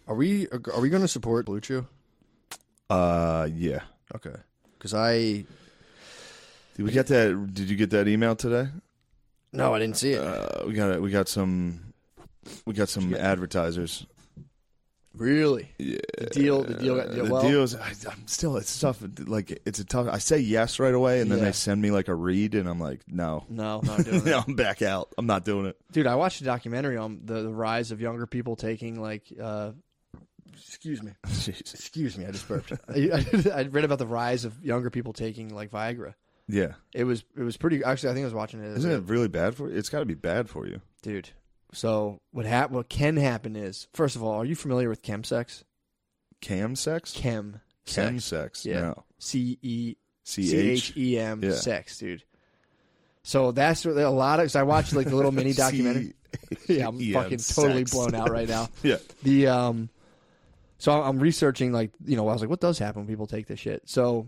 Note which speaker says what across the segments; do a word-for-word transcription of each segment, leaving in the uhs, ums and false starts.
Speaker 1: Are we are we going to support Blue Chew?
Speaker 2: Uh, yeah.
Speaker 1: Okay. Because I...
Speaker 2: Did we get that? Did you get that email today?
Speaker 1: No, I didn't see it.
Speaker 2: Uh, we got we got some we got some advertisers.
Speaker 1: Really?
Speaker 2: Yeah.
Speaker 1: The deal, the deal got deal
Speaker 2: the
Speaker 1: well.
Speaker 2: deals. I, I'm still. It's tough. Like it's a tough. I say yes right away, and then
Speaker 1: Yeah.
Speaker 2: they send me like a read, and I'm like, no,
Speaker 1: No, not doing
Speaker 2: no,
Speaker 1: it.
Speaker 2: I'm back out. I'm not doing it.
Speaker 1: Dude, I watched a documentary on the, the rise of younger people taking like. Uh, excuse me.
Speaker 2: Jeez.
Speaker 1: Excuse me. I just burped. I, I read about the rise of younger people taking like Viagra.
Speaker 2: Yeah.
Speaker 1: It was it was pretty. Actually, I think I was watching it.
Speaker 2: Isn't it really bad for you? It's got to be bad for you,
Speaker 1: dude? So what hap- What can happen is, first of all, are you familiar with chemsex?
Speaker 2: Cam sex.
Speaker 1: Chem.
Speaker 2: Chem
Speaker 1: sex.
Speaker 2: sex.
Speaker 1: Yeah.
Speaker 2: No.
Speaker 1: C E
Speaker 2: C
Speaker 1: C
Speaker 2: H
Speaker 1: H E M
Speaker 2: Yeah.
Speaker 1: sex, dude. So that's what- a lot of. So I watched like the little mini documentary. Yeah, I'm
Speaker 2: C E M
Speaker 1: fucking totally
Speaker 2: sex.
Speaker 1: blown out right now.
Speaker 2: Yeah.
Speaker 1: The um, so I'm researching like you know I was like, what does happen when people take this shit? So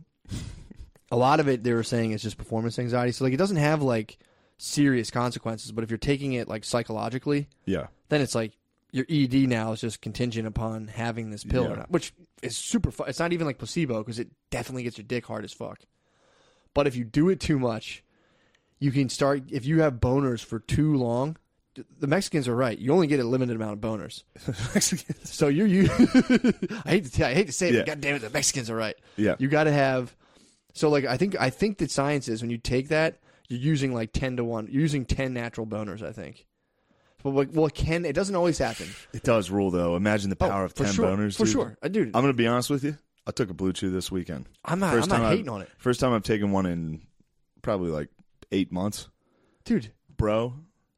Speaker 1: a lot of it they were saying is just performance anxiety. So like it doesn't have like serious consequences, but if you're taking it like psychologically,
Speaker 2: Yeah.
Speaker 1: then it's like your E D now is just contingent upon having this pill
Speaker 2: Yeah.
Speaker 1: or not, which is super fun. It's not even like placebo because it definitely gets your dick hard as fuck. But if you do it too much, you can start, if you have boners for too long, the Mexicans are right. You only get a limited amount of boners.
Speaker 2: Mexicans.
Speaker 1: So you're, you, I hate to tell, I hate to say it,
Speaker 2: Yeah.
Speaker 1: but God damn it, the Mexicans are right.
Speaker 2: Yeah.
Speaker 1: You got to have, so like, I think, I think that science is when you take that, you're using like ten to one, you're using ten natural boners, I think. But like, well, it can, it doesn't always happen.
Speaker 2: It does rule though. Imagine the power
Speaker 1: Oh,
Speaker 2: of
Speaker 1: for
Speaker 2: ten
Speaker 1: sure,
Speaker 2: boners.
Speaker 1: For
Speaker 2: dude.
Speaker 1: sure. Uh, Dude,
Speaker 2: I'm gonna be honest with you. I took a Blue Chew this weekend.
Speaker 1: I'm not,
Speaker 2: First
Speaker 1: I'm not
Speaker 2: time
Speaker 1: hating
Speaker 2: I've-
Speaker 1: on it.
Speaker 2: First time I've taken one in probably like eight months,
Speaker 1: Dude,
Speaker 2: bro.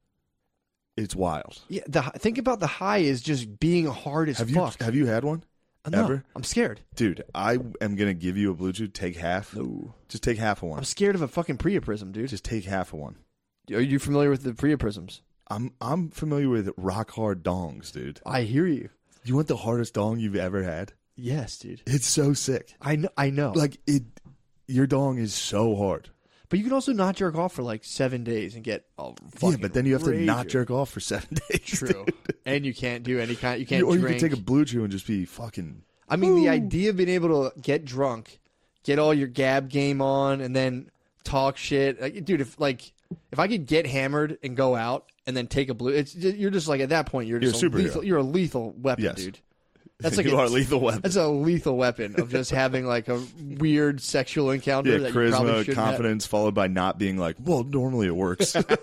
Speaker 2: It's wild.
Speaker 1: yeah, the, think about the high is just being hard as
Speaker 2: Have you
Speaker 1: fuck.
Speaker 2: have you had one?
Speaker 1: Uh, no,
Speaker 2: ever?
Speaker 1: I'm scared.
Speaker 2: Dude, I am gonna give you a Blue Chew. Take half.
Speaker 1: No.
Speaker 2: Just take half of one.
Speaker 1: I'm scared of a fucking priapism, dude.
Speaker 2: Just take half of one.
Speaker 1: Are you familiar with the priapisms?
Speaker 2: I'm I'm familiar with rock hard dongs, dude.
Speaker 1: I hear you.
Speaker 2: You want the hardest dong you've ever had?
Speaker 1: Yes, dude.
Speaker 2: It's so sick.
Speaker 1: I know. I know.
Speaker 2: Like it, your dong is so hard.
Speaker 1: but you can also not jerk off for like seven days and get oh,
Speaker 2: Yeah, but then you have to not
Speaker 1: rager.
Speaker 2: jerk off for seven days.
Speaker 1: True,
Speaker 2: dude.
Speaker 1: and you can't do any kind. You can't
Speaker 2: or you
Speaker 1: drink.
Speaker 2: can take a Blue Chew and just be fucking.
Speaker 1: I mean, the idea of being able to get drunk, get all your gab game on, and then talk shit, like, dude. If like if I could get hammered and go out and then take a blue, it's you're just like at that point you're just
Speaker 2: You're a
Speaker 1: a
Speaker 2: superhero.
Speaker 1: lethal, you're a lethal weapon,
Speaker 2: Yes.
Speaker 1: dude. That's like
Speaker 2: you
Speaker 1: a,
Speaker 2: are lethal weapon.
Speaker 1: That's a lethal weapon of just having like a weird sexual encounter.
Speaker 2: Yeah,
Speaker 1: that you probably
Speaker 2: charisma,
Speaker 1: shouldn't
Speaker 2: confidence, followed by not being like, well, normally it works. It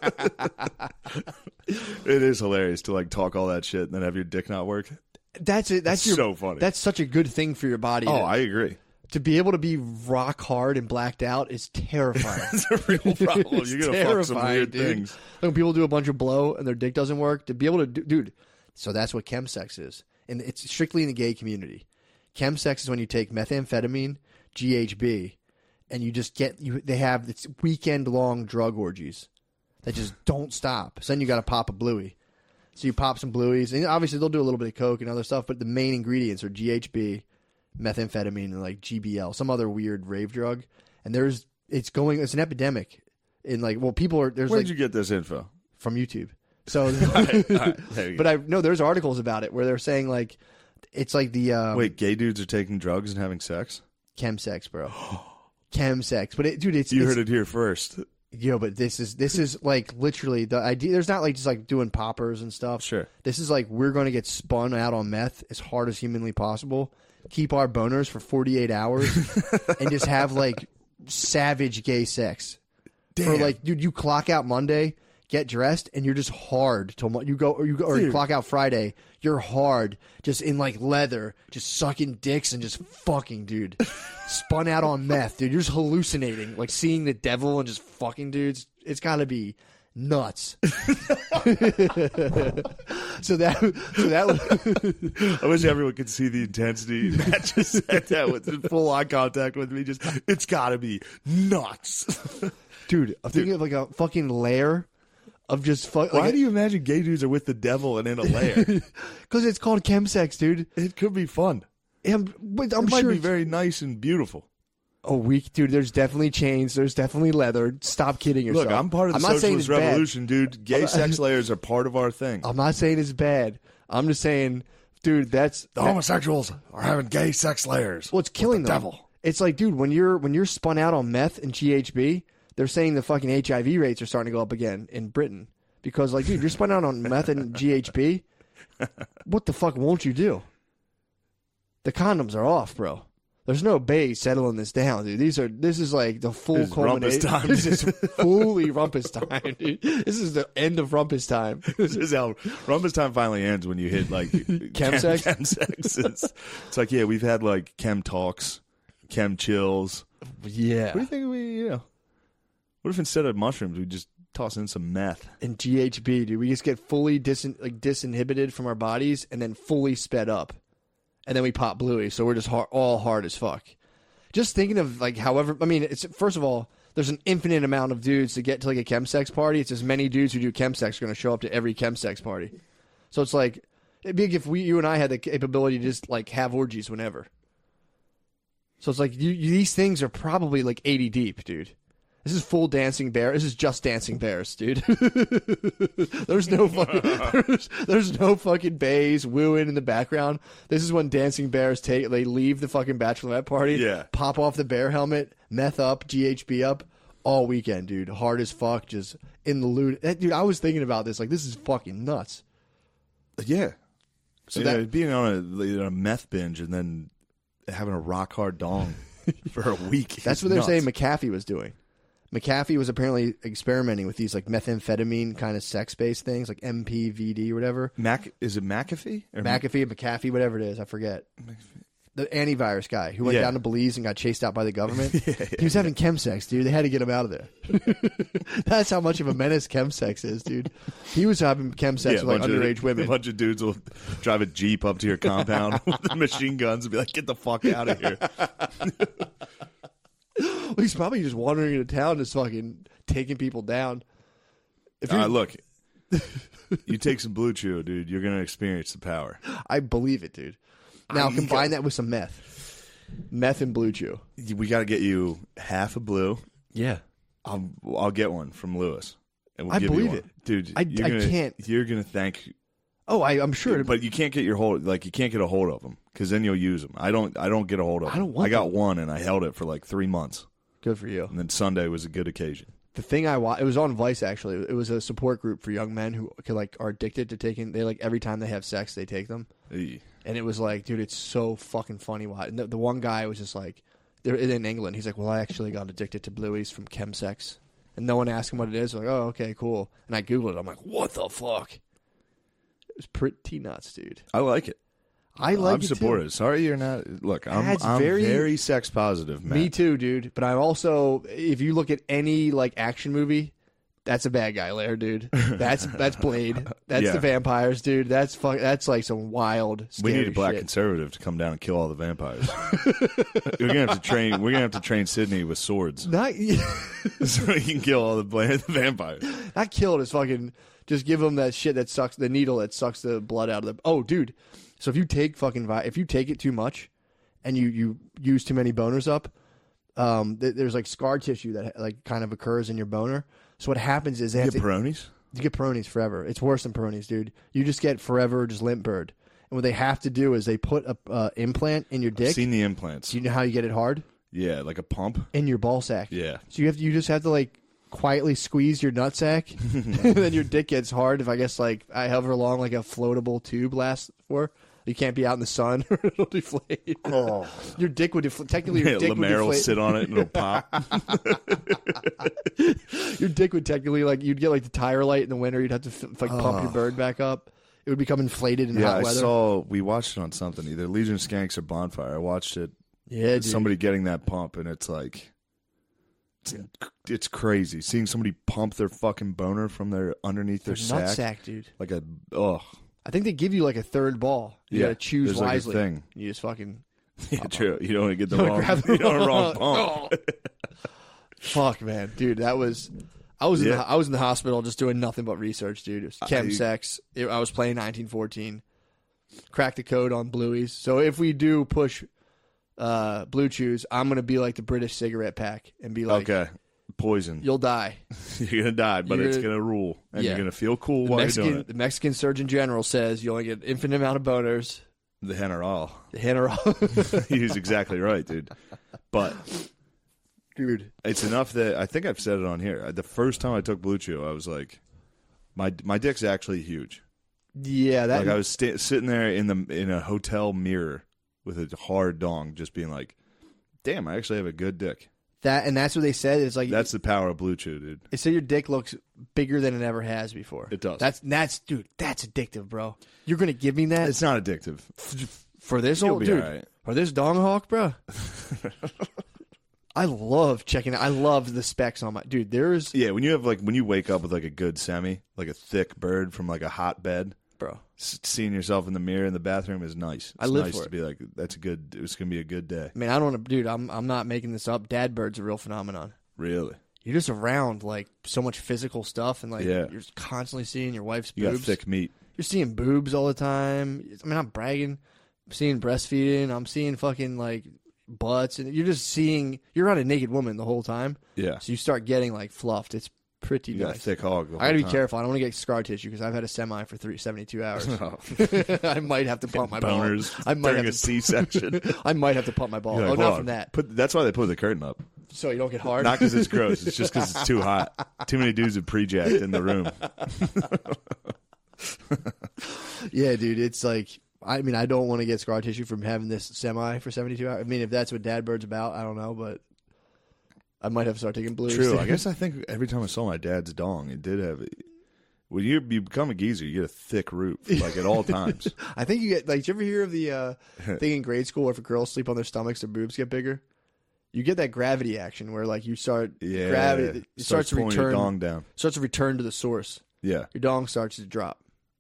Speaker 2: is hilarious to like talk all that shit and then have your dick not work.
Speaker 1: Have. That's it. That's
Speaker 2: It's
Speaker 1: your,
Speaker 2: so funny.
Speaker 1: That's such a good thing for your body.
Speaker 2: Oh,
Speaker 1: to,
Speaker 2: I agree.
Speaker 1: to be able to be rock hard and blacked out is terrifying.
Speaker 2: It's a real problem.
Speaker 1: It's
Speaker 2: You're gonna fuck some
Speaker 1: terrifying,
Speaker 2: weird
Speaker 1: dude.
Speaker 2: things.
Speaker 1: Like when people do a bunch of blow and their dick doesn't work, to be able to do, dude. So that's what chemsex is, and it's strictly in the gay community. Chemsex is when you take methamphetamine, G H B, and you just get you. They have it's weekend long drug orgies that just don't stop. So then you got to pop a bluey. So you pop some blueys, and obviously they'll do a little bit of coke and other stuff, but the main ingredients are G H B, methamphetamine, and like G B L, some other weird rave drug. And there's it's going. It's an epidemic. In like, well, people are there's
Speaker 2: Where'd
Speaker 1: like
Speaker 2: you get this info?
Speaker 1: from YouTube. So,
Speaker 2: All right, there you
Speaker 1: but
Speaker 2: go.
Speaker 1: I know there's articles about it where they're saying like it's like the um,
Speaker 2: Wait, gay dudes are taking drugs and having sex?
Speaker 1: chemsex, bro. Chemsex, but it, dude, it's
Speaker 2: You
Speaker 1: it's,
Speaker 2: heard it here first.
Speaker 1: Yo, but this is this is like literally the idea. There's not like just like doing poppers and stuff.
Speaker 2: Sure.
Speaker 1: This is like we're going to get spun out on meth as hard as humanly possible, keep our boners for forty-eight hours, and just have like savage gay sex.
Speaker 2: Damn.
Speaker 1: Or like, dude, you clock out Monday, get dressed, and you're just hard till Mo- you go, or you go, or you
Speaker 2: Dude.
Speaker 1: clock out Friday. You're hard, just in like leather, just sucking dicks and just fucking, dude. Spun out on meth, dude. You're just hallucinating, like seeing the devil and just fucking dudes. It's got to be nuts. so that, so that was.
Speaker 2: I wish everyone could see the intensity. Matt just said that with full eye contact with me. Just, it's got to be nuts.
Speaker 1: Dude, I'm thinking of like a fucking lair of just fuck.
Speaker 2: Why
Speaker 1: like
Speaker 2: do you imagine gay dudes are with the devil and in a lair?
Speaker 1: Because it's called chemsex, dude.
Speaker 2: It could be fun.
Speaker 1: I'm, but I'm
Speaker 2: it might
Speaker 1: sure
Speaker 2: be
Speaker 1: it's-
Speaker 2: very nice and beautiful.
Speaker 1: Oh, weak, dude. There's definitely chains. There's definitely leather. Stop kidding yourself.
Speaker 2: Look, I'm part of the
Speaker 1: I'm not saying
Speaker 2: socialist
Speaker 1: it's bad.
Speaker 2: revolution, dude. Gay sex layers are part of our thing.
Speaker 1: I'm not saying it's bad. I'm just saying dude. That's
Speaker 2: The homosexuals are having gay sex layers.
Speaker 1: well, it's killing
Speaker 2: the
Speaker 1: them.
Speaker 2: devil.
Speaker 1: It's like, dude, when you're when you're spun out on meth and G H B, they're saying the fucking H I V rates are starting to go up again in Britain because, like, dude, you're spun out on meth and G H B. What the fuck won't you do? The condoms are off, bro. There's no bays settling this down, dude. These are this is like the full
Speaker 2: This is rumpus
Speaker 1: culmination.
Speaker 2: time.
Speaker 1: This is fully rumpus time, dude. This is the end of rumpus time.
Speaker 2: This is how Rumpus time finally ends when you hit like
Speaker 1: Chem sex?
Speaker 2: Chem sex. It's, it's like, yeah, we've had like chem talks, chem chills.
Speaker 1: Yeah.
Speaker 2: What do you think we, you know? What if instead of mushrooms, we just toss in some meth?
Speaker 1: And G H B, dude, we just get fully dis like disinhibited from our bodies and then fully sped up. And then we pop Bluey, so we're just hard, all hard as fuck. Just thinking of like, however, I mean, it's first of all, there's an infinite amount of dudes to get to like a chemsex party. It's as many dudes who do chemsex are going to show up to every chemsex party. So it's like it'd be like if we, you and I, had the capability to just like have orgies whenever. So it's like you, you, these things are probably like eighty deep, dude. This is full Dancing Bear. This is just Dancing Bears, dude. there's no fucking there's, there's no fucking bays wooing in the background. This is when Dancing Bears take they leave the fucking bachelorette party,
Speaker 2: Yeah.
Speaker 1: pop off the bear helmet, meth up, G H B up, all weekend, dude. Hard as fuck, just in the loot. That, dude, I was thinking about this. Like, this is fucking nuts.
Speaker 2: Yeah.
Speaker 1: So
Speaker 2: So
Speaker 1: that-
Speaker 2: that being on a, like, a meth binge and then having a rock hard dong for a week.
Speaker 1: That's
Speaker 2: is
Speaker 1: what they're
Speaker 2: nuts.
Speaker 1: saying McAfee was doing. McAfee was apparently experimenting with these like methamphetamine kind of sex-based things, like M P V D or whatever.
Speaker 2: Mac is it McAfee? Or
Speaker 1: McAfee, McAfee, whatever it is, I forget. The antivirus guy who went
Speaker 2: Yeah.
Speaker 1: down to Belize and got chased out by the government.
Speaker 2: Yeah, yeah,
Speaker 1: he was having chemsex, dude. They had to get him out of there. That's how much of a menace chemsex is, dude. He was having chemsex
Speaker 2: Yeah, a
Speaker 1: with like
Speaker 2: bunch of-
Speaker 1: underage women.
Speaker 2: A bunch of dudes will drive a Jeep up to your compound with machine guns and be like, get the fuck out of here.
Speaker 1: Well, he's probably just wandering into town, just fucking taking people down. If you're,
Speaker 2: Uh, look, you take some Blue Chew, dude, you're going to experience the power.
Speaker 1: I believe it, dude. Now
Speaker 2: I-
Speaker 1: combine that with some meth, meth and Blue Chew.
Speaker 2: We got to get you half a Blue.
Speaker 1: Yeah,
Speaker 2: I'll, I'll get one from Lewis. And we'll
Speaker 1: I
Speaker 2: give you
Speaker 1: believe
Speaker 2: one.
Speaker 1: it.
Speaker 2: Dude,
Speaker 1: I-
Speaker 2: you're
Speaker 1: I
Speaker 2: gonna,
Speaker 1: can't-
Speaker 2: You're going to thank...
Speaker 1: Oh, I, I'm sure.
Speaker 2: But you can't get your hold like you can't get a hold of them because then you'll use them. I don't. I don't get a hold of them.
Speaker 1: I don't want
Speaker 2: I got
Speaker 1: them.
Speaker 2: one and I held it for like three months,
Speaker 1: Good for you.
Speaker 2: and then Sunday was a good occasion.
Speaker 1: The thing I watched, it was on Vice actually. It was a support group for young men who could, like are addicted to taking. They like every time they have sex, they take them,
Speaker 2: Eey.
Speaker 1: and it was like, dude, it's so fucking funny. Why? And the, the one guy was just like, they're in England. He's like, well, I actually got addicted to Blueies from chemsex, and no one asked him what it is. Like, oh, okay, cool. And I googled it. I'm like, what the fuck? It was pretty nuts, dude.
Speaker 2: I like it.
Speaker 1: I like
Speaker 2: I'm
Speaker 1: it too.
Speaker 2: supportive. Sorry, you're not. Look, I'm,
Speaker 1: That's
Speaker 2: I'm
Speaker 1: very-
Speaker 2: very, sex positive, man.
Speaker 1: Me too, dude. But I'm also, if you look at any like action movie, that's a bad guy lair, dude. That's that's Blade. That's
Speaker 2: Yeah.
Speaker 1: the vampires, dude. That's fuck. That's like some wild.
Speaker 2: We
Speaker 1: Scary
Speaker 2: need a black
Speaker 1: shit.
Speaker 2: conservative to come down and kill all the vampires. we're gonna have to train. We're gonna have to train Sydney with swords
Speaker 1: Not
Speaker 2: so he can kill all the, bla- the vampires.
Speaker 1: not kill it. Is fucking just give him that shit that sucks the needle that sucks the blood out of the. Oh, dude. So if you take fucking vi- if you take it too much, and you you use too many boners up, um, th- there's like scar tissue that like kind of occurs in your boner. So what happens is they
Speaker 2: You
Speaker 1: have
Speaker 2: get
Speaker 1: to,
Speaker 2: Peronis?
Speaker 1: you get Peronis forever. It's worse than Peronis, dude. You just get forever just limp bird. And what they have to do is they put a uh, implant in your
Speaker 2: I've
Speaker 1: dick.
Speaker 2: seen the implants.
Speaker 1: Do you know how you get it hard?
Speaker 2: Yeah, like a pump.
Speaker 1: In your ball sack.
Speaker 2: Yeah.
Speaker 1: So you have to, you just have to like quietly squeeze your nutsack, and then your dick gets hard. If I guess like I however long like a floatable tube lasts for. You can't be out in the sun or it'll deflate.
Speaker 2: Oh.
Speaker 1: Your dick would deflate. Technically, your
Speaker 2: Yeah,
Speaker 1: dick would
Speaker 2: Lemaire will
Speaker 1: deflate.
Speaker 2: sit on it and it'll pop.
Speaker 1: Your dick would technically like you'd get like the tire light in the winter. You'd have to f- like pump your
Speaker 2: Oh.
Speaker 1: bird back up. It would become inflated in
Speaker 2: Yeah,
Speaker 1: hot
Speaker 2: I
Speaker 1: weather.
Speaker 2: saw. We watched it on something, either Legion of Skanks or Bonfire. I watched it.
Speaker 1: yeah, dude.
Speaker 2: Somebody getting that pump, and it's like, it's, it's crazy seeing somebody pump their fucking boner from their underneath their
Speaker 1: Their
Speaker 2: sack,
Speaker 1: nutsack, dude.
Speaker 2: like a oh
Speaker 1: I think they give you like a third ball. You
Speaker 2: Yeah,
Speaker 1: gotta choose
Speaker 2: there's like a
Speaker 1: wisely.
Speaker 2: thing.
Speaker 1: You just fucking
Speaker 2: yeah, true. You don't want to get the
Speaker 1: Don't
Speaker 2: wrong,
Speaker 1: grab the
Speaker 2: you don't want
Speaker 1: wrong-
Speaker 2: the wrong pump.
Speaker 1: fuck, man, dude. That was I was in
Speaker 2: Yeah.
Speaker 1: the, I was in the hospital just doing nothing but research, dude. It was chem
Speaker 2: I-
Speaker 1: sex. It, I was playing nineteen fourteen. Cracked the code on Blueies. So if we do push uh, Blue Chews, I'm gonna be like the British cigarette pack and be like,
Speaker 2: Okay, poison.
Speaker 1: you'll die.
Speaker 2: You're gonna die, but
Speaker 1: You're
Speaker 2: it's
Speaker 1: gonna-
Speaker 2: gonna rule, and
Speaker 1: Yeah.
Speaker 2: you're gonna feel cool
Speaker 1: The
Speaker 2: while
Speaker 1: Mexican,
Speaker 2: you're doing it.
Speaker 1: the Mexican Surgeon General says you only get an infinite amount of boners.
Speaker 2: The General.
Speaker 1: The General.
Speaker 2: He was exactly right, dude. But
Speaker 1: dude,
Speaker 2: it's enough that I think I've said it on here. The first time I took Blue Chew, I was like, my my dick's actually huge.
Speaker 1: Yeah, that
Speaker 2: like I was sta- sitting there in the in a hotel mirror with a hard dong, just being like, "Damn, I actually have a good dick."
Speaker 1: that and that's what they said. It's like
Speaker 2: That's the power of Blue Chew, dude.
Speaker 1: It said your dick looks bigger than it ever has before.
Speaker 2: It does.
Speaker 1: That's that's dude. That's addictive, bro. You're gonna give me that
Speaker 2: It's not addictive.
Speaker 1: for this
Speaker 2: You'll
Speaker 1: old
Speaker 2: be
Speaker 1: dude
Speaker 2: all right.
Speaker 1: for this dong hawk, bro. I love checking. I love the specs on my dude. There's
Speaker 2: Yeah, when you have like when you wake up with like a good semi, like a thick bird from like a hot bed,
Speaker 1: bro.
Speaker 2: s- seeing yourself in the mirror in the bathroom is nice. It's
Speaker 1: I live
Speaker 2: nice
Speaker 1: for
Speaker 2: to
Speaker 1: it.
Speaker 2: be like, that's a good. It's gonna be a good day.
Speaker 1: I mean, I don't want to, dude. I'm I'm not making this up. Dad bird's a real phenomenon.
Speaker 2: Really,
Speaker 1: You're just around like so much physical stuff, and like
Speaker 2: Yeah.
Speaker 1: you're constantly seeing your wife's
Speaker 2: you got
Speaker 1: boobs.
Speaker 2: thick meat.
Speaker 1: You're seeing boobs all the time. I mean, I'm bragging. I'm seeing breastfeeding. I'm seeing fucking like butts, and you're just seeing. You're around a naked woman the whole time,
Speaker 2: Yeah,
Speaker 1: so you start getting like fluffed. It's pretty
Speaker 2: you got a
Speaker 1: nice.
Speaker 2: thick hog. The
Speaker 1: I gotta
Speaker 2: whole
Speaker 1: be
Speaker 2: time.
Speaker 1: careful. I don't want to get scar tissue because I've had a semi for three, seventy-two hours.
Speaker 2: Oh.
Speaker 1: I might have to pump my
Speaker 2: Boners
Speaker 1: ball. I might
Speaker 2: during
Speaker 1: have
Speaker 2: a
Speaker 1: to,
Speaker 2: C-section.
Speaker 1: I might have to pump my ball.
Speaker 2: You're like,
Speaker 1: oh,
Speaker 2: hold
Speaker 1: not
Speaker 2: on.
Speaker 1: from that.
Speaker 2: Put, that's why they put the curtain up.
Speaker 1: So you don't get hard.
Speaker 2: Not because it's gross. It's just because it's too hot. Too many dudes have pre-jacked in the room.
Speaker 1: Yeah, dude. It's like, I mean, I don't want to get scar tissue from having this semi for seventy-two hours. I mean, if that's what Dad Bird's about, I don't know, but I might have to start taking blues.
Speaker 2: True. I guess I think every time I saw my dad's dong, it did have. When you you become a geezer, you get a thick roof, like at all times.
Speaker 1: I think you get, like, did you ever hear of the uh, thing in grade school where if girls sleep on their stomachs, their boobs get bigger? You get that gravity action where, like, you start,
Speaker 2: Yeah,
Speaker 1: gravity, it starts, to
Speaker 2: pulling
Speaker 1: return,
Speaker 2: your dong down.
Speaker 1: starts to return to the source.
Speaker 2: Yeah,
Speaker 1: Your dong starts to drop.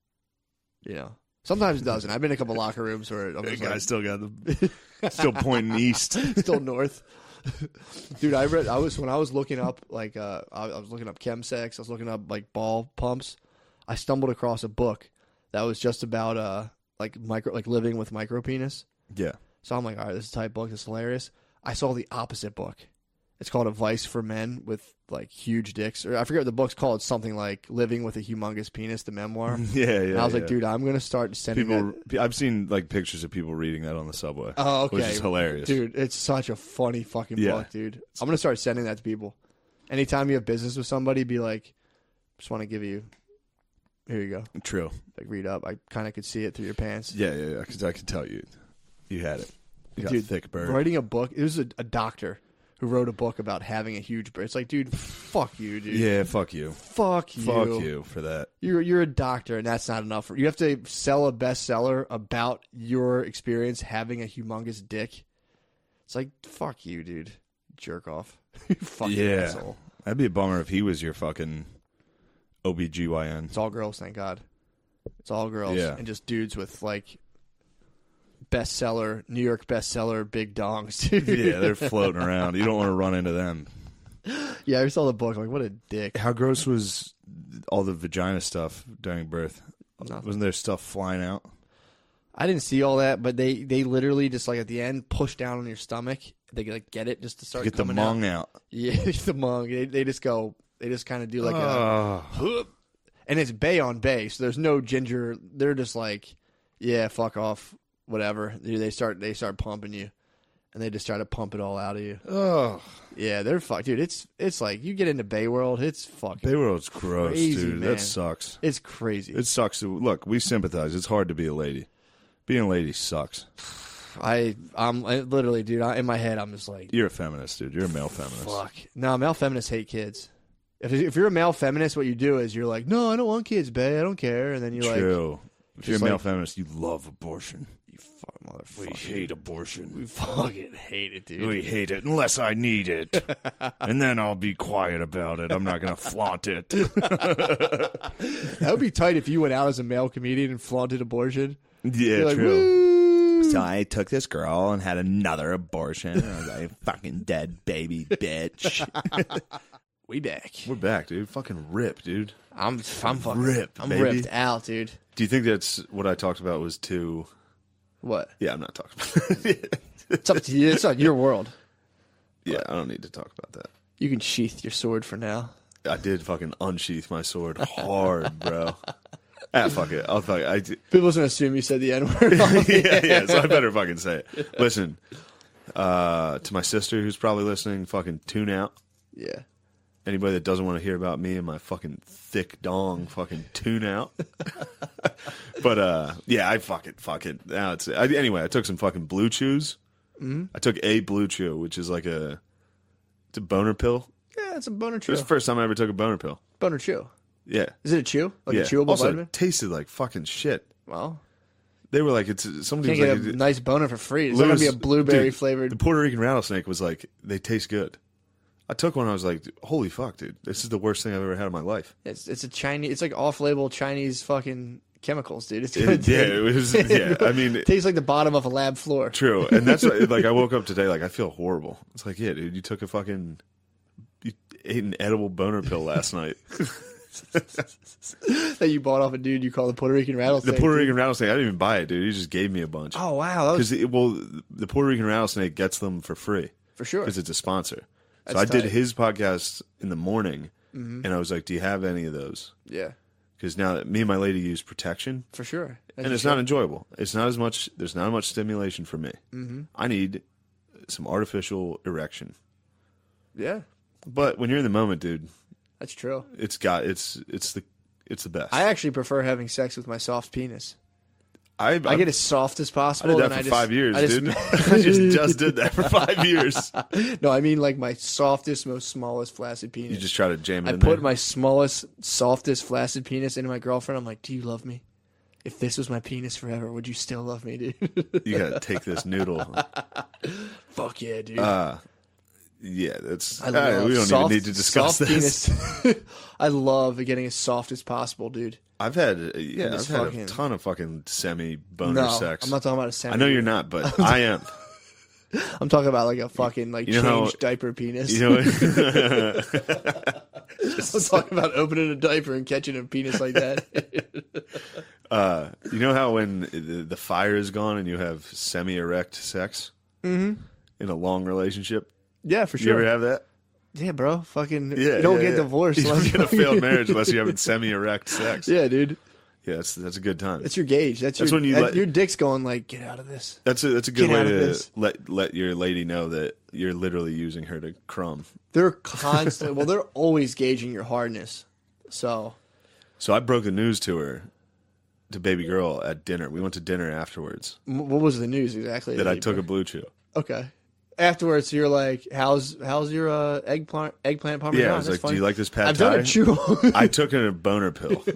Speaker 1: You know, sometimes it doesn't. I've been in a couple locker rooms where I'm
Speaker 2: the
Speaker 1: just
Speaker 2: guy
Speaker 1: like,
Speaker 2: still got the still pointing east.
Speaker 1: still north. Dude, I read. I was when I was looking up like uh, I, I was looking up chemsex. I was looking up like ball pumps. I stumbled across a book that was just about uh like micro like living with micro penis.
Speaker 2: Yeah,
Speaker 1: So I'm like, all right, this is a type book. This is hilarious. I saw the opposite book. It's called Advice for Men with like huge dicks, or I forget what the book's called. It's something like Living with a Humongous Penis, the memoir.
Speaker 2: yeah, yeah.
Speaker 1: And I was
Speaker 2: yeah.
Speaker 1: like, dude, I'm gonna start sending
Speaker 2: people.
Speaker 1: that.
Speaker 2: I've seen like pictures of people reading that on the subway.
Speaker 1: Oh, okay,
Speaker 2: which is hilarious,
Speaker 1: dude. It's such a funny fucking
Speaker 2: Yeah.
Speaker 1: book, dude. I'm gonna start sending that to people. Anytime you have business with somebody, be like, just want to give you. Here you go.
Speaker 2: True.
Speaker 1: Like read up. I kind of could see it through your pants.
Speaker 2: Yeah, yeah, yeah. Because I can tell you, you had it. You got
Speaker 1: Dude,
Speaker 2: thick bird.
Speaker 1: Writing a book. It was a, a doctor who wrote a book about having a huge bird. It's like, dude, fuck you, dude.
Speaker 2: Yeah, fuck you.
Speaker 1: Fuck you.
Speaker 2: Fuck you for that.
Speaker 1: You're you're a doctor, and that's not enough. You have to sell a bestseller about your experience having a humongous dick. It's like, fuck you, dude. Jerk off. You fucking
Speaker 2: Yeah.
Speaker 1: asshole.
Speaker 2: That'd be a bummer if he was your fucking O B G Y N.
Speaker 1: It's all girls, thank God. It's all girls.
Speaker 2: Yeah.
Speaker 1: And just dudes with, like, bestseller, New York bestseller, big dongs, dude.
Speaker 2: Yeah, they're floating around. You don't want to run into them.
Speaker 1: Yeah, I saw the book. I'm like, what a dick.
Speaker 2: How gross was all the vagina stuff during birth?
Speaker 1: Nothing.
Speaker 2: Wasn't there stuff flying out?
Speaker 1: I didn't see all that, but they, they literally just, like, at the end, push down on your stomach. They, like, get it just to start
Speaker 2: Get the
Speaker 1: coming
Speaker 2: mung
Speaker 1: out.
Speaker 2: out.
Speaker 1: Yeah, the mung. They, they just go, they just kind of do, like, a...
Speaker 2: Oh.
Speaker 1: And it's bay on bay, so there's no ginger. They're just like, yeah, fuck off, whatever. They they start they start pumping you, and they just try to pump it all out of you.
Speaker 2: Oh.
Speaker 1: Yeah, they're fuck, dude. It's it's like you get into Bay World, it's fucking,
Speaker 2: Bay World's gross,
Speaker 1: Crazy,
Speaker 2: dude.
Speaker 1: man.
Speaker 2: That sucks.
Speaker 1: it's crazy.
Speaker 2: It sucks. to- Look, we sympathize. It's hard to be a lady. Being a lady sucks.
Speaker 1: I I'm I, literally, dude. I, in my head, I'm just like,
Speaker 2: You're a feminist, dude. You're a male feminist.
Speaker 1: fuck. No, male feminists hate kids. If if you're a male feminist, what you do is you're like, no, I don't want kids, Bay. I don't care. And then you're like,
Speaker 2: True. If you're a
Speaker 1: just
Speaker 2: male
Speaker 1: like-
Speaker 2: feminist, you love abortion.
Speaker 1: you fuck
Speaker 2: We
Speaker 1: motherfucker.
Speaker 2: hate abortion.
Speaker 1: We fucking hate it, dude.
Speaker 2: We hate it unless I need it. And then I'll be quiet about it. I'm not going to flaunt it.
Speaker 1: That would be tight if you went out as a male comedian and flaunted abortion.
Speaker 2: Yeah,
Speaker 1: You're like,
Speaker 2: true.
Speaker 1: woo!
Speaker 2: So I took this girl and had another abortion. I was like, fucking dead baby bitch.
Speaker 1: We back.
Speaker 2: We're back, dude. Fucking rip, dude.
Speaker 1: I'm I'm fucking
Speaker 2: Ripped,
Speaker 1: I'm
Speaker 2: baby.
Speaker 1: ripped out, dude.
Speaker 2: Do you think that's what I talked about was too...
Speaker 1: What?
Speaker 2: Yeah, I'm not talking about it.
Speaker 1: It's up to you. It's not your world.
Speaker 2: Yeah, I don't need to talk about that.
Speaker 1: You can sheath your sword for now.
Speaker 2: I did fucking unsheath my sword hard, bro. Ah, fuck it. I'll fuck it. I,
Speaker 1: People's gonna assume you said the N word.
Speaker 2: yeah, yeah. So I better fucking say it. Listen, uh, to my sister who's probably listening, fucking tune out.
Speaker 1: Yeah.
Speaker 2: Anybody that doesn't want to hear about me and my fucking thick dong, fucking tune out. But uh, yeah, I fucking fuck it. Now it's I, anyway. I took some fucking Blue Chews.
Speaker 1: Mm-hmm.
Speaker 2: I took a Blue Chew, which is like a it's a boner pill.
Speaker 1: Yeah, it's a boner
Speaker 2: It
Speaker 1: chew.
Speaker 2: was the first time I ever took a boner pill.
Speaker 1: Boner chew.
Speaker 2: Yeah,
Speaker 1: Is it a chew? Like
Speaker 2: yeah.
Speaker 1: a chewable
Speaker 2: also,
Speaker 1: vitamin?
Speaker 2: it tasted like fucking shit.
Speaker 1: Well,
Speaker 2: They were like, it's somebody
Speaker 1: can't
Speaker 2: was
Speaker 1: get
Speaker 2: like,
Speaker 1: a nice boner for free. It's not gonna be a
Speaker 2: Lewis-
Speaker 1: blueberry
Speaker 2: dude,
Speaker 1: flavored.
Speaker 2: The Puerto Rican rattlesnake was like, they taste good. I took one. I was like, holy fuck, dude, this is the worst thing I've ever had in my life.
Speaker 1: It's it's a Chinese. It's like off-label Chinese fucking chemicals, dude. It's
Speaker 2: It-
Speaker 1: good.
Speaker 2: yeah,
Speaker 1: dude.
Speaker 2: it was. Yeah, I mean,
Speaker 1: It tastes like the bottom of a lab floor.
Speaker 2: true. And that's what, like I woke up today like I feel horrible. It's like, yeah, dude, you took a fucking, you ate an edible boner pill last night.
Speaker 1: That you bought off a dude you call the Puerto Rican
Speaker 2: The
Speaker 1: rattlesnake.
Speaker 2: Puerto
Speaker 1: dude.
Speaker 2: Rican rattlesnake, I didn't even buy it, dude. He just gave me a bunch.
Speaker 1: Oh wow, that was
Speaker 2: Because well, the Puerto Rican rattlesnake gets them for free
Speaker 1: for sure.
Speaker 2: because it's a sponsor. So
Speaker 1: That's
Speaker 2: I did
Speaker 1: tight.
Speaker 2: his podcast in the morning,
Speaker 1: Mhm.
Speaker 2: and I was like, "Do you have any of those?"
Speaker 1: Yeah,
Speaker 2: Because now that me and my lady use protection,
Speaker 1: for sure.
Speaker 2: and it's not enjoyable. It's not as much. There's not as much stimulation for me.
Speaker 1: Mm-hmm.
Speaker 2: I need some artificial erection.
Speaker 1: Yeah,
Speaker 2: But when you're in the moment, dude,
Speaker 1: that's true.
Speaker 2: it's got it's it's the it's the best.
Speaker 1: I actually prefer having sex with my soft penis.
Speaker 2: I,
Speaker 1: I get as soft as
Speaker 2: I
Speaker 1: possible.
Speaker 2: did that
Speaker 1: and
Speaker 2: for
Speaker 1: I
Speaker 2: five
Speaker 1: just,
Speaker 2: years,
Speaker 1: I just,
Speaker 2: dude. I just just did that for five years.
Speaker 1: No, I mean like my softest, most smallest flaccid penis.
Speaker 2: You just try to jam it
Speaker 1: I
Speaker 2: in
Speaker 1: put
Speaker 2: there.
Speaker 1: my smallest, softest flaccid penis into my girlfriend. I'm like, "Do you love me? If this was my penis forever, would you still love me, dude?"
Speaker 2: You gotta take this noodle.
Speaker 1: Fuck yeah, dude.
Speaker 2: Uh yeah, that's.
Speaker 1: I
Speaker 2: uh,
Speaker 1: love
Speaker 2: we don't
Speaker 1: soft,
Speaker 2: even need to discuss
Speaker 1: soft
Speaker 2: this.
Speaker 1: Penis. I love getting as soft as possible, dude.
Speaker 2: I've had uh, yeah, I've
Speaker 1: Just
Speaker 2: had
Speaker 1: fucking-
Speaker 2: a ton of fucking semi boner
Speaker 1: No,
Speaker 2: sex.
Speaker 1: I'm not talking about a semi.
Speaker 2: I know you're not, but I am.
Speaker 1: I'm talking about like a fucking like
Speaker 2: You know
Speaker 1: changed
Speaker 2: how-
Speaker 1: diaper penis.
Speaker 2: You know, what?
Speaker 1: I'm talking about opening a diaper and catching a penis like that.
Speaker 2: uh, you know how when the, the fire is gone and you have semi erect sex
Speaker 1: Mm-hmm.
Speaker 2: in a long relationship.
Speaker 1: Yeah, for
Speaker 2: You
Speaker 1: sure.
Speaker 2: ever have that?
Speaker 1: Yeah, bro. Fucking.
Speaker 2: Yeah,
Speaker 1: you don't
Speaker 2: yeah,
Speaker 1: get
Speaker 2: yeah.
Speaker 1: divorced.
Speaker 2: You don't
Speaker 1: unless
Speaker 2: get a failed marriage unless you're having semi erect sex.
Speaker 1: Yeah, dude.
Speaker 2: Yeah, that's that's a good time.
Speaker 1: That's your gauge. That's,
Speaker 2: That's
Speaker 1: your,
Speaker 2: when you
Speaker 1: that-
Speaker 2: let-
Speaker 1: your dick's going like, get out of this.
Speaker 2: That's a that's a good
Speaker 1: Get
Speaker 2: way
Speaker 1: out of
Speaker 2: to
Speaker 1: this.
Speaker 2: let let your lady know that you're literally using her to crumb.
Speaker 1: They're constantly. Well, they're always gauging your hardness. So.
Speaker 2: So I broke the news to her, to baby girl at dinner. We went to dinner afterwards.
Speaker 1: m- What was the news exactly?
Speaker 2: That I
Speaker 1: you
Speaker 2: took a
Speaker 1: broke?
Speaker 2: Blue Chew.
Speaker 1: Okay. Afterwards, you're like, "How's how's your uh, eggplant eggplant parmesan?"
Speaker 2: Yeah, I was
Speaker 1: That's
Speaker 2: like, "Do you
Speaker 1: funny.
Speaker 2: like this pad
Speaker 1: I've
Speaker 2: thai?"
Speaker 1: done a chew.
Speaker 2: I took a boner pill.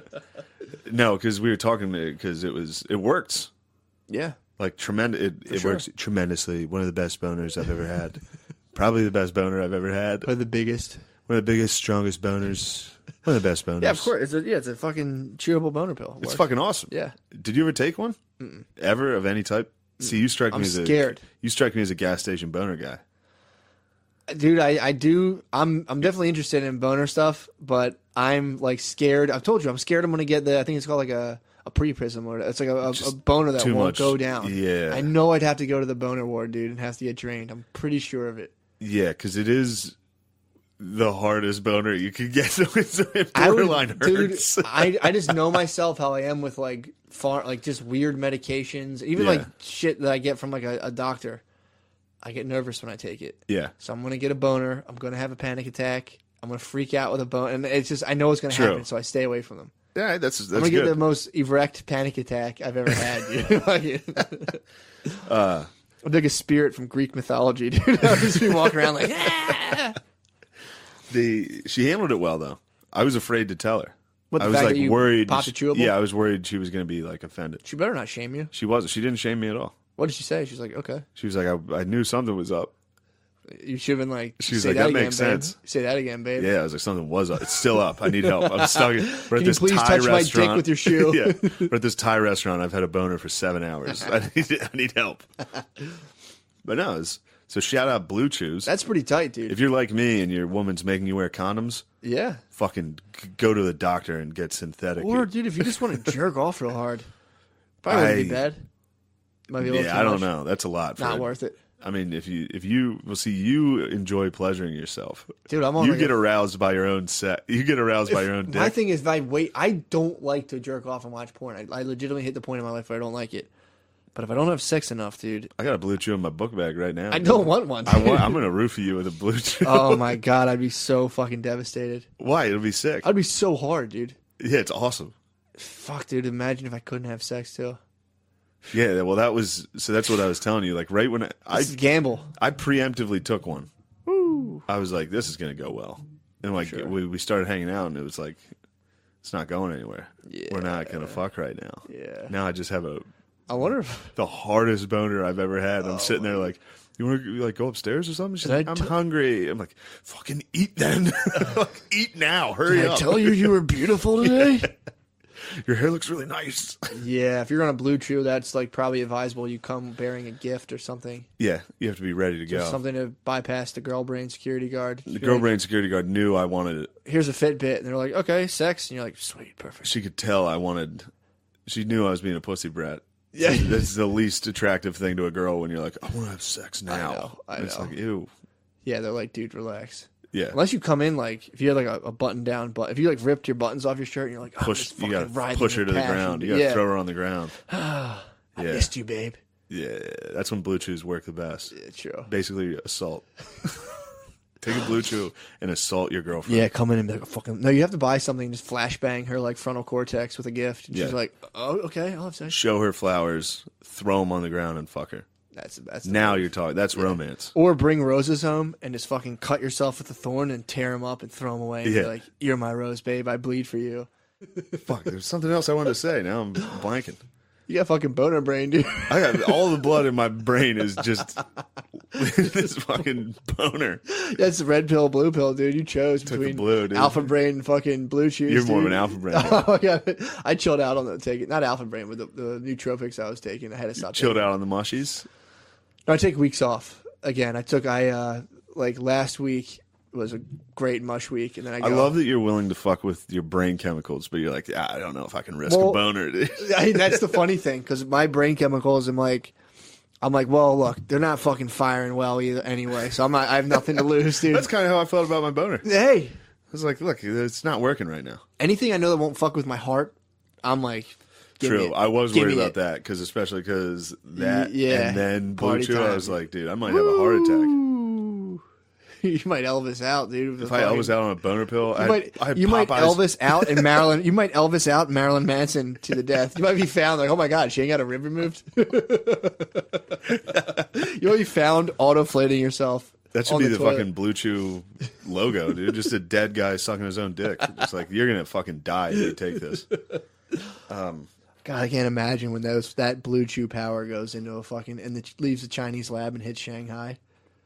Speaker 2: No, because we were talking because it was it works
Speaker 1: Yeah.
Speaker 2: like tremendous. It, it
Speaker 1: sure.
Speaker 2: works tremendously. One of the best boners I've ever had. Probably the best boner I've ever had.
Speaker 1: Or the biggest.
Speaker 2: One of the biggest, strongest boners. One of the best boners.
Speaker 1: Yeah, of course. It's a, yeah, it's a fucking chewable boner pill.
Speaker 2: It's
Speaker 1: Works.
Speaker 2: fucking awesome.
Speaker 1: Yeah.
Speaker 2: Did you ever take one?
Speaker 1: Mm-mm.
Speaker 2: Ever of any type? See, you strike
Speaker 1: I'm
Speaker 2: me as
Speaker 1: scared.
Speaker 2: a you strike me as a gas station boner guy.
Speaker 1: Dude, I, I do. I'm I'm definitely interested in boner stuff, but I'm like scared. I've told you, I'm scared I'm going to get the, I think it's called like a, a pre-prism or it's like a, a, a
Speaker 2: Just
Speaker 1: boner that
Speaker 2: too
Speaker 1: won't
Speaker 2: much.
Speaker 1: go down.
Speaker 2: Yeah.
Speaker 1: I know I'd have to go to the boner ward, dude, and have to get drained. I'm pretty sure of it.
Speaker 2: Yeah, because it is the hardest boner you could get. So it's it
Speaker 1: I would-
Speaker 2: borderline
Speaker 1: dude,
Speaker 2: hurts.
Speaker 1: I I just know myself how I am with like far like just weird medications, even
Speaker 2: Yeah.
Speaker 1: like shit that I get from like a, a doctor. I get nervous when I take it,
Speaker 2: Yeah,
Speaker 1: so I'm gonna get a boner. I'm gonna have a panic attack. I'm gonna freak out with a bone, and it's just I know it's gonna
Speaker 2: True.
Speaker 1: happen, so I stay away from them.
Speaker 2: yeah, that's that's
Speaker 1: I'm gonna
Speaker 2: good.
Speaker 1: get the most erect panic attack I've ever had. Dude.
Speaker 2: uh,
Speaker 1: I'm like a spirit from Greek mythology, dude. I'll just be walking around like, ah!
Speaker 2: the she handled it well though. I was afraid to tell her.
Speaker 1: What, the
Speaker 2: I was
Speaker 1: fact
Speaker 2: like
Speaker 1: that you
Speaker 2: worried.
Speaker 1: popped a chewable?
Speaker 2: Yeah, I was worried she was going to be like offended.
Speaker 1: She better not shame you.
Speaker 2: She wasn't. She didn't shame me at all.
Speaker 1: What did she say? She's like, okay.
Speaker 2: She was like, I, I knew something was up.
Speaker 1: You should have been like,
Speaker 2: She was
Speaker 1: say
Speaker 2: like,
Speaker 1: that,
Speaker 2: that
Speaker 1: again,
Speaker 2: makes
Speaker 1: babe.
Speaker 2: sense.
Speaker 1: Say that again, babe.
Speaker 2: Yeah, I was like, something was up. It's still up. I need help. I'm stuck. We're at
Speaker 1: Can you
Speaker 2: this
Speaker 1: please
Speaker 2: Thai
Speaker 1: touch my dick
Speaker 2: restaurant.
Speaker 1: with your shoe?
Speaker 2: Yeah, we're at this Thai restaurant. I've had a boner for seven hours. I need, I need help. But no, it's, so shout out Blue Chews.
Speaker 1: That's pretty tight, dude.
Speaker 2: If you're like me and your woman's making you wear condoms,
Speaker 1: yeah.
Speaker 2: fucking g- go to the doctor and get synthetic.
Speaker 1: Or, dude, if you just want to jerk off real hard, probably wouldn't be
Speaker 2: I-
Speaker 1: bad. Might be a little
Speaker 2: Yeah,
Speaker 1: too
Speaker 2: I don't
Speaker 1: much.
Speaker 2: know. That's a lot. For
Speaker 1: Not worth it.
Speaker 2: I mean, if you if you well, see, you enjoy pleasuring yourself,
Speaker 1: Dude, I'm on
Speaker 2: you
Speaker 1: like
Speaker 2: get
Speaker 1: a,
Speaker 2: aroused by your own set. You get aroused by your own dick.
Speaker 1: My thing is, if I wait, I don't like to jerk off and watch porn. I, I legitimately hit the point in my life where I don't like it. But if I don't have sex enough, dude,
Speaker 2: I got a Blue Chew in my book bag right now.
Speaker 1: I don't want one.
Speaker 2: I want, I'm gonna roofie you with a Blue Chew.
Speaker 1: Oh my god, I'd be so fucking devastated.
Speaker 2: Why? It'll be sick.
Speaker 1: I'd be so hard, dude.
Speaker 2: Yeah, it's awesome.
Speaker 1: Fuck, dude. Imagine if I couldn't have sex too.
Speaker 2: Yeah, well, that was so. That's what I was telling you. Like right when I, I
Speaker 1: This is a gamble.
Speaker 2: I preemptively took one.
Speaker 1: Woo.
Speaker 2: I was like, this is gonna go well, and like
Speaker 1: Sure.
Speaker 2: we we started hanging out, and it was like, it's not going anywhere.
Speaker 1: Yeah.
Speaker 2: We're not gonna fuck right now.
Speaker 1: Yeah.
Speaker 2: Now I just have a
Speaker 1: I wonder if
Speaker 2: the hardest boner I've ever had. I'm sitting there like, you want to like go upstairs or something? She's
Speaker 1: Did
Speaker 2: like,
Speaker 1: I
Speaker 2: I'm
Speaker 1: t-
Speaker 2: hungry. I'm like, fucking eat then. Like, eat now. Hurry
Speaker 1: Did
Speaker 2: up.
Speaker 1: I tell you you were beautiful today?
Speaker 2: Your hair looks really nice.
Speaker 1: Yeah, if you're on a Blue Chew, that's like probably advisable. You come bearing a gift or something.
Speaker 2: Yeah, you have to be ready to go.
Speaker 1: Something to bypass the girl brain security guard.
Speaker 2: The
Speaker 1: You're
Speaker 2: girl
Speaker 1: like,
Speaker 2: brain security guard knew I wanted it.
Speaker 1: Here's a Fitbit, and they're like, okay, sex, and you're like, sweet, perfect.
Speaker 2: She could tell I wanted. She knew I was being a pussy brat.
Speaker 1: Yeah.
Speaker 2: That's the least attractive thing to a girl when you're like, I want to have sex now.
Speaker 1: know, I
Speaker 2: It's
Speaker 1: know.
Speaker 2: like, ew.
Speaker 1: Yeah, they're like, dude, relax.
Speaker 2: Yeah.
Speaker 1: Unless you come in like, if you had like a, a button down, but if you like ripped your buttons off your shirt, and you're like, oh,
Speaker 2: Push.
Speaker 1: just
Speaker 2: You got
Speaker 1: ride
Speaker 2: to push her to the ground. You got to
Speaker 1: yeah.
Speaker 2: throw her on the ground.
Speaker 1: I
Speaker 2: Yeah.
Speaker 1: missed you, babe.
Speaker 2: Yeah, that's when Blue Chews work the best.
Speaker 1: Yeah, true.
Speaker 2: Basically, assault. Take a Blue Chew and assault your girlfriend.
Speaker 1: Yeah, come in and be like, fucking. No, you have to buy something, just flashbang her like frontal cortex with a gift. And
Speaker 2: Yeah.
Speaker 1: she's like, oh, okay, I'll have sex.
Speaker 2: Show her flowers, throw them on the ground, and fuck her.
Speaker 1: That's that's the
Speaker 2: Now
Speaker 1: move.
Speaker 2: you're talking. That's romance.
Speaker 1: Or bring roses home and just fucking cut yourself with a thorn and tear them up and throw them away. And
Speaker 2: Yeah.
Speaker 1: be like, you're my rose, babe. I bleed for you.
Speaker 2: Fuck, there's something else I wanted to say. Now I'm blanking.
Speaker 1: You got fucking boner brain, dude.
Speaker 2: I got all the blood in my brain is just this fucking boner.
Speaker 1: That's the red pill, blue pill, dude. You chose
Speaker 2: Took
Speaker 1: between
Speaker 2: the blue, dude.
Speaker 1: alpha brain and fucking blue chews.
Speaker 2: You're more of
Speaker 1: dude.
Speaker 2: an alpha brain.
Speaker 1: Oh yeah, I chilled out on the taking. Not alpha brain, but the, the nootropics I was taking. I had to stop.
Speaker 2: Chilled
Speaker 1: taking.
Speaker 2: out on the mushies.
Speaker 1: No, I take weeks off. Again, I took I uh like last week was a great mush week, and then I go,
Speaker 2: I love that you're willing to fuck with your brain chemicals, but you're like, ah, I don't know if I can risk
Speaker 1: Well,
Speaker 2: a boner, dude.
Speaker 1: I, that's the funny thing because my brain chemicals. I'm like, I'm like, well, look, they're not fucking firing well either anyway, so I'm not. I have nothing to lose, dude.
Speaker 2: That's kind of how I felt about my boner. I
Speaker 1: Hey,
Speaker 2: was like, look, it's not working right now.
Speaker 1: anything I know that won't fuck with my heart, I'm like, give me
Speaker 2: True.
Speaker 1: it.
Speaker 2: I was
Speaker 1: Give
Speaker 2: worried
Speaker 1: me
Speaker 2: about
Speaker 1: it.
Speaker 2: that because especially because that
Speaker 1: Y- yeah.
Speaker 2: and then Blue
Speaker 1: Party
Speaker 2: Chew, I
Speaker 1: time.
Speaker 2: was like, dude, I might have a heart attack.
Speaker 1: Ooh. You might Elvis out, dude.
Speaker 2: If I Elvis out on a boner pill,
Speaker 1: You
Speaker 2: I,
Speaker 1: might,
Speaker 2: I had
Speaker 1: you might
Speaker 2: Popeyes.
Speaker 1: Elvis out and Marilyn. You might Elvis out Marilyn Manson to the death. You might be found like, oh my god, she ain't got a rib removed. You might be found autoflating yourself.
Speaker 2: That should
Speaker 1: on
Speaker 2: be the,
Speaker 1: toilet.
Speaker 2: fucking Blue Chew logo, dude. Just a dead guy sucking his own dick. It's like you're gonna fucking die if you take this.
Speaker 1: God, I can't imagine when those that Blue Chew power goes into a fucking and it leaves the Chinese lab and hits Shanghai.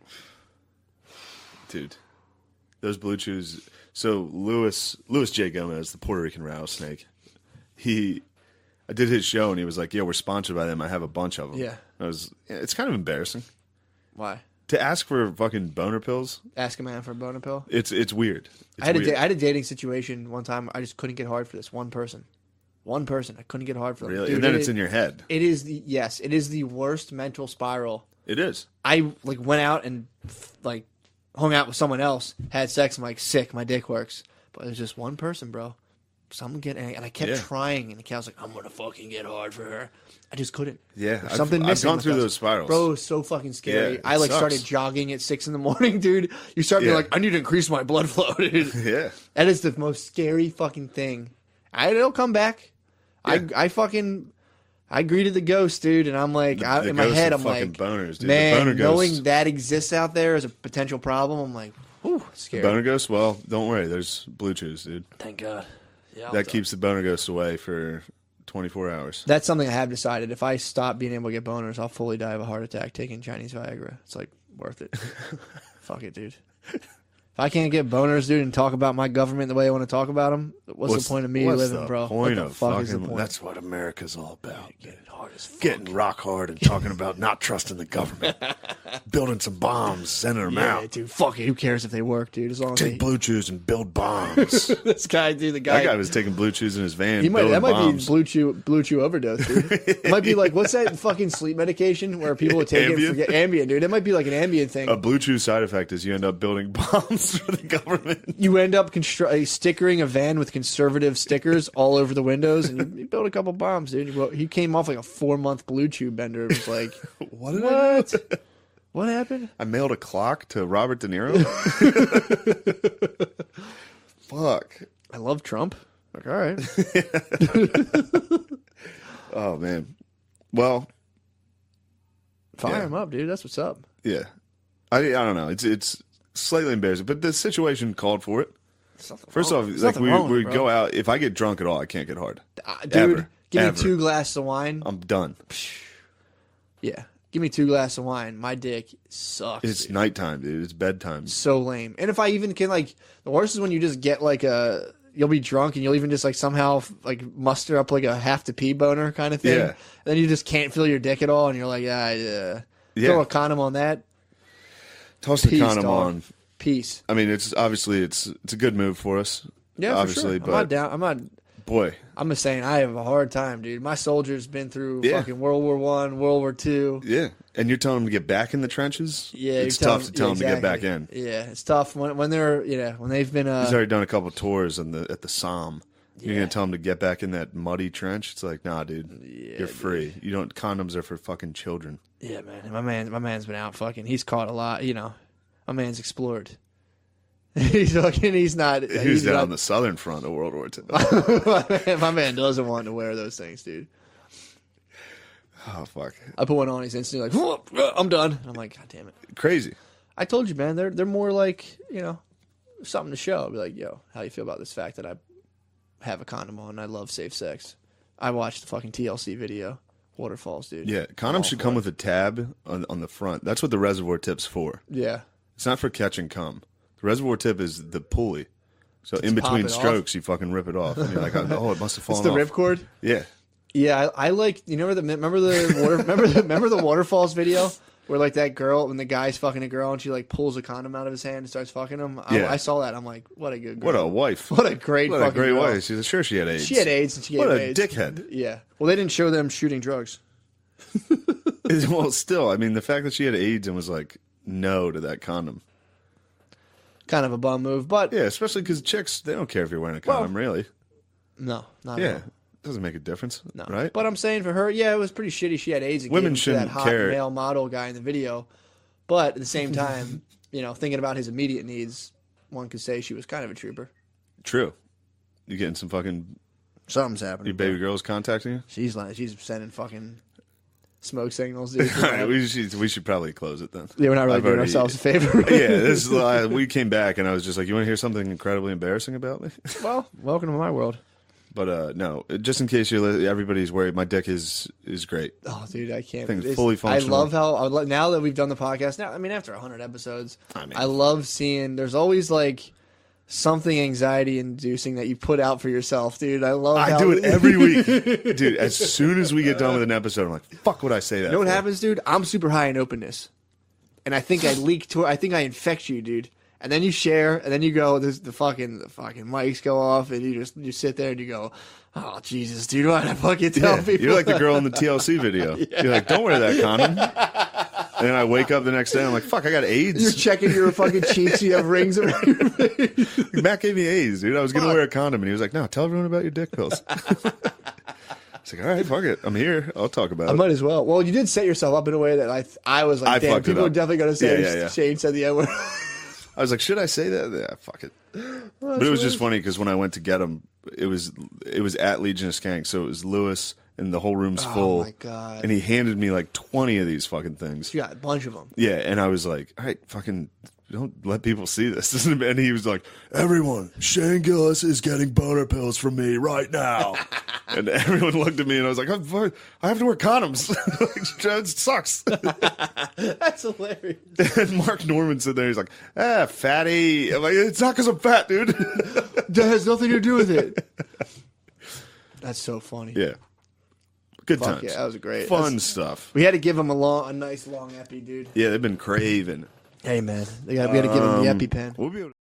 Speaker 2: Dude, those Blue Chews. So Louis Louis J Gomez, the Puerto Rican rattlesnake, he, I did his show and he was like, "Yeah, we're sponsored by them. I have a bunch of them."
Speaker 1: Yeah.
Speaker 2: I was. Yeah, it's kind of embarrassing
Speaker 1: Why?
Speaker 2: to ask for fucking boner pills.
Speaker 1: Ask a man for a boner pill.
Speaker 2: It's it's weird. It's
Speaker 1: I had a
Speaker 2: weird.
Speaker 1: da- I had a dating situation one time. I just couldn't get hard for this one person. One person. I couldn't get hard for them.
Speaker 2: Really,
Speaker 1: Dude,
Speaker 2: and then
Speaker 1: it
Speaker 2: it's
Speaker 1: is-
Speaker 2: in your head.
Speaker 1: It is the yes. It is the worst mental spiral.
Speaker 2: It is.
Speaker 1: I like went out and like hung out with someone else, had sex. I'm like sick. My dick works, but it was just one person, bro. Someone get and I kept
Speaker 2: Yeah.
Speaker 1: trying, and the cat was like, "I'm gonna fucking get hard for her." I just couldn't.
Speaker 2: Yeah,
Speaker 1: There's
Speaker 2: I've-
Speaker 1: something
Speaker 2: I've
Speaker 1: missing
Speaker 2: gone
Speaker 1: with
Speaker 2: through
Speaker 1: us.
Speaker 2: those spirals.
Speaker 1: Bro. It was so fucking scary.
Speaker 2: Yeah, it
Speaker 1: I like
Speaker 2: sucks.
Speaker 1: started jogging at six in the morning, dude. You start being
Speaker 2: Yeah.
Speaker 1: like, I need to increase my blood flow, dude.
Speaker 2: Yeah.
Speaker 1: That is the most scary fucking thing. I, it'll come back.
Speaker 2: Yeah.
Speaker 1: I I fucking I greeted the ghost, dude, and I'm like,
Speaker 2: The-
Speaker 1: I,
Speaker 2: the
Speaker 1: in my
Speaker 2: ghosts
Speaker 1: head,
Speaker 2: are
Speaker 1: I'm
Speaker 2: fucking
Speaker 1: like,
Speaker 2: boners, dude. The
Speaker 1: man,
Speaker 2: boner
Speaker 1: knowing
Speaker 2: ghosts-
Speaker 1: that exists out there as a potential problem, I'm like, whew, scary.
Speaker 2: Boner ghost. Well, don't worry. There's Blue Chews, dude.
Speaker 1: Thank God. Yeah, I'll
Speaker 2: That
Speaker 1: tell-
Speaker 2: keeps the boner ghost away for twenty-four hours.
Speaker 1: That's something I have decided. If I stop being able to get boners, I'll fully die of a heart attack taking Chinese Viagra. It's like worth it. Fuck it, dude. If I can't get boners, dude, and talk about my government the way I want to talk about them, what's, the point of me
Speaker 2: what's
Speaker 1: living,
Speaker 2: the
Speaker 1: bro?
Speaker 2: Point
Speaker 1: what the
Speaker 2: of
Speaker 1: fuck
Speaker 2: fucking,
Speaker 1: is the point?
Speaker 2: That's what America's all about.
Speaker 1: Getting hard as fuck.
Speaker 2: Getting rock hard and talking about not trusting the government. building some bombs, sending them
Speaker 1: Yeah,
Speaker 2: out.
Speaker 1: dude. Fuck it. Who cares if they work, dude? As long as
Speaker 2: Take
Speaker 1: they...
Speaker 2: Blue Chews and build bombs.
Speaker 1: this guy, dude, the guy.
Speaker 2: That guy was taking Blue Chews in his van.
Speaker 1: He might,
Speaker 2: building
Speaker 1: that might
Speaker 2: bombs.
Speaker 1: be blue chew, blue chew overdose, dude. It might be like, what's that fucking sleep medication where people would take it
Speaker 2: Ambien?
Speaker 1: and forget Ambien, dude? It might be like an Ambien thing.
Speaker 2: A Blue Chew side effect is you end up building bombs for the government.
Speaker 1: You end up constru- uh, stickering a van with conservative stickers all over the windows, and you, you build a couple bombs, dude. You, he came off like a four month blue chew bender. It was like,
Speaker 2: What did I do?
Speaker 1: what? What happened?
Speaker 2: I mailed a clock to Robert De Niro. Fuck.
Speaker 1: I love Trump. Like, all right.
Speaker 2: Oh man. Well,
Speaker 1: Fire
Speaker 2: Yeah.
Speaker 1: him up, dude. That's what's up.
Speaker 2: yeah. I I don't know. It's it's slightly embarrassing, but the situation called for it. First off,
Speaker 1: There's
Speaker 2: like
Speaker 1: nothing
Speaker 2: we
Speaker 1: wrong with
Speaker 2: we
Speaker 1: it, bro.
Speaker 2: go out. If I get drunk at all, I can't get hard.
Speaker 1: Uh, dude,
Speaker 2: Ever.
Speaker 1: give
Speaker 2: Ever.
Speaker 1: me two glasses of wine.
Speaker 2: I'm done.
Speaker 1: Yeah. Give me two glasses of wine. My dick sucks.
Speaker 2: It's
Speaker 1: dude.
Speaker 2: nighttime, dude. It's bedtime.
Speaker 1: So lame. And if I even can, like, the worst is when you just get like a, you'll be drunk and you'll even just like somehow like muster up like a have to pee boner kind of thing.
Speaker 2: Yeah.
Speaker 1: And then you just can't feel your dick at all, and you're like, ah, yeah,
Speaker 2: Yeah.
Speaker 1: throw a condom on that.
Speaker 2: Toss the
Speaker 1: Peace,
Speaker 2: condom
Speaker 1: dog.
Speaker 2: on.
Speaker 1: Peace.
Speaker 2: I mean, it's obviously it's it's a good move for us.
Speaker 1: Yeah,
Speaker 2: obviously,
Speaker 1: for sure.
Speaker 2: but
Speaker 1: I'm not down. I'm not.
Speaker 2: boy,
Speaker 1: I'm just saying I have a hard time, dude. My soldier's been through
Speaker 2: Yeah.
Speaker 1: fucking World War One, World War Two.
Speaker 2: yeah. And you're telling them to get back in the trenches.
Speaker 1: Yeah,
Speaker 2: it's
Speaker 1: you're
Speaker 2: tough
Speaker 1: telling-
Speaker 2: to tell
Speaker 1: yeah,
Speaker 2: them to get back
Speaker 1: exactly.
Speaker 2: in.
Speaker 1: Yeah, it's tough when when they're yeah when they've been uh
Speaker 2: He's already done a couple tours in the at the Somme. You're
Speaker 1: Yeah.
Speaker 2: gonna tell him to get back in that muddy trench? It's like, nah, dude.
Speaker 1: Yeah,
Speaker 2: you're free. You don't. Condoms are for fucking children.
Speaker 1: yeah man my man my man's been out fucking. He's caught a lot. You know, my man's explored. he's fucking. He's not.
Speaker 2: He was
Speaker 1: he's
Speaker 2: down
Speaker 1: not,
Speaker 2: on the southern front of World War Two.
Speaker 1: my, man, my man doesn't want to wear those things, dude.
Speaker 2: Oh fuck,
Speaker 1: I put one on. He's instantly like, "Whoop, I'm done. I'm like, God damn it.
Speaker 2: crazy.
Speaker 1: I told you, man. They're they're more like, you know, something to show. I'll be like, yo, how you feel about this fact that I have a condom on? And I love safe sex. I watched the fucking T L C video, Waterfalls, dude.
Speaker 2: Yeah, condoms should come with a tab on on the front. That's what the reservoir tip's for.
Speaker 1: Yeah.
Speaker 2: It's not for catching cum. The reservoir tip is the pulley. So in
Speaker 1: pop
Speaker 2: between
Speaker 1: it off.
Speaker 2: strokes, you fucking rip it off, and you're like, oh, it must have
Speaker 1: It's
Speaker 2: fallen
Speaker 1: the
Speaker 2: off.
Speaker 1: ripcord.
Speaker 2: Yeah,
Speaker 1: Yeah, I, I like. You know, the remember the water, remember the remember the Waterfalls video where like that girl when the guy's fucking a girl and she like pulls a condom out of his hand and starts fucking him. I,
Speaker 2: Yeah.
Speaker 1: I saw that. I'm like, what a good girl.
Speaker 2: what a wife.
Speaker 1: what a great
Speaker 2: What a
Speaker 1: fucking
Speaker 2: great
Speaker 1: girl.
Speaker 2: wife. She's sure she had AIDS.
Speaker 1: She had AIDS and she gave
Speaker 2: What a
Speaker 1: AIDS.
Speaker 2: dickhead.
Speaker 1: Yeah. Well, they didn't show them shooting drugs.
Speaker 2: Well, still, I mean, the fact that she had AIDS and was like no to that condom.
Speaker 1: Kind of a bum move, but
Speaker 2: Yeah, especially because chicks, they don't care if you're wearing a condom, really.
Speaker 1: no, not at
Speaker 2: Yeah,
Speaker 1: all.
Speaker 2: doesn't make a difference,
Speaker 1: No.
Speaker 2: right?
Speaker 1: But I'm saying for her, yeah, it was pretty shitty. She had AIDS. And
Speaker 2: Women
Speaker 1: gave it to that
Speaker 2: shouldn't
Speaker 1: hot
Speaker 2: care.
Speaker 1: male model guy in the video. But at the same time, you know, thinking about his immediate needs, one could say she was kind of a trooper.
Speaker 2: True. You getting some fucking
Speaker 1: Something's happening.
Speaker 2: your baby girls contacting you?
Speaker 1: She's like, she's sending fucking smoke signals, dude.
Speaker 2: All right, we should we should probably close it then.
Speaker 1: Yeah, we're not really
Speaker 2: I've
Speaker 1: doing
Speaker 2: already-
Speaker 1: ourselves a favor.
Speaker 2: Yeah, this is, uh, we came back and I was just like, you want to hear something incredibly embarrassing about me?
Speaker 1: Well, welcome to my world.
Speaker 2: But uh, no, just in case you're li- everybody's worried, my dick is is great.
Speaker 1: Oh, dude, I can't.
Speaker 2: Thing's
Speaker 1: it's-
Speaker 2: fully
Speaker 1: I
Speaker 2: functional.
Speaker 1: love how I lo- now that we've done the podcast. Now, I mean, after a hundred episodes,
Speaker 2: I mean-
Speaker 1: I love seeing. There's always like something anxiety inducing that you put out for yourself, dude. I love.
Speaker 2: I
Speaker 1: how,
Speaker 2: do it every week, dude. As soon as we get done with an episode, I'm like, "Fuck, would I say that?"
Speaker 1: You know what
Speaker 2: for?
Speaker 1: happens, dude? I'm super high in openness, and I think I leak to. I think I infect you, dude. And then you share, and then you go. This the fucking the fucking mics go off, and you just you sit there and you go, "Oh Jesus, dude, why did I fucking tell
Speaker 2: Yeah,
Speaker 1: people?"
Speaker 2: you're like the girl in the T L C video. You're like, "Don't wear that condom." And then I wake up the next day, I'm like, "Fuck, I got
Speaker 1: You're
Speaker 2: AIDS."
Speaker 1: checking your fucking cheeks. You have rings around your face.
Speaker 2: Matt gave me AIDS, dude. I was gonna wear a condom, and he was like, "No, tell everyone about your dick pills." It's like, all right, fuck it. I'm here. I'll talk about
Speaker 1: I
Speaker 2: it.
Speaker 1: might as well. Well, you did set yourself up in a way that I I was like,
Speaker 2: I
Speaker 1: damn,
Speaker 2: fucked it
Speaker 1: people are
Speaker 2: up.
Speaker 1: definitely going to say
Speaker 2: Yeah, yeah, yeah.
Speaker 1: Shane said the N word.
Speaker 2: I was like, should I say that? Yeah, fuck it. But it was just funny because when I went to get him, it was it was at Legion of Skanks, so it was Lewis, and the whole room's full.
Speaker 1: Oh my God.
Speaker 2: And he handed me like twenty of these fucking things.
Speaker 1: You got a bunch of them.
Speaker 2: Yeah, and I was like, all right, fucking don't let people see this. And he was like, everyone, Shane Gillis is getting boner pills from me right now. And everyone looked at me, and I was like, I'm fine. I have to wear condoms. It sucks.
Speaker 1: That's hilarious.
Speaker 2: And Mark Norman said there, he's like, ah, fatty. I'm like, it's not because I'm fat, dude.
Speaker 1: That has nothing to do with it. That's so funny.
Speaker 2: Yeah. Good
Speaker 1: Fuck
Speaker 2: times.
Speaker 1: yeah, that was great.
Speaker 2: Fun
Speaker 1: That's-
Speaker 2: stuff.
Speaker 1: We had to give him a long, a nice long epi, dude.
Speaker 2: Yeah, they've been craving.
Speaker 1: Hey man, they got, we got to give him the
Speaker 2: Um,
Speaker 1: EpiPen.
Speaker 2: We'll be able to